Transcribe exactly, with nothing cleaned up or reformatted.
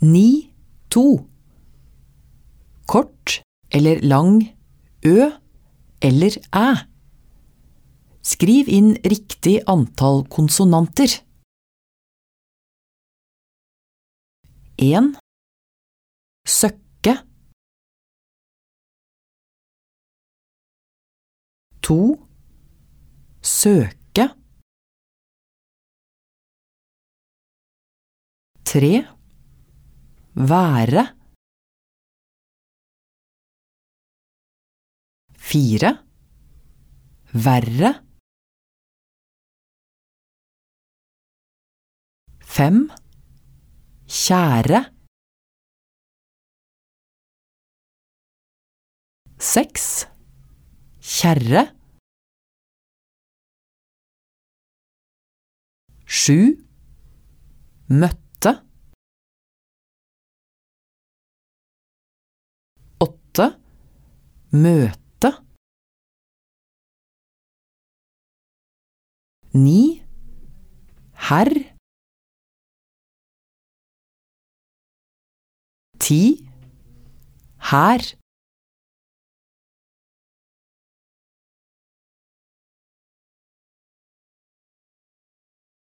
Ni, to. Kort eller lang ø eller æ. Skriv inn riktig antall konsonanter. En. Søkke. To. Søke. Tre. Være. Fire. Verre. Fem. Kjære. Seks. Kjerre. Sju. Møtte. Åtte. Møte. Ni. Herr. Ti. Her.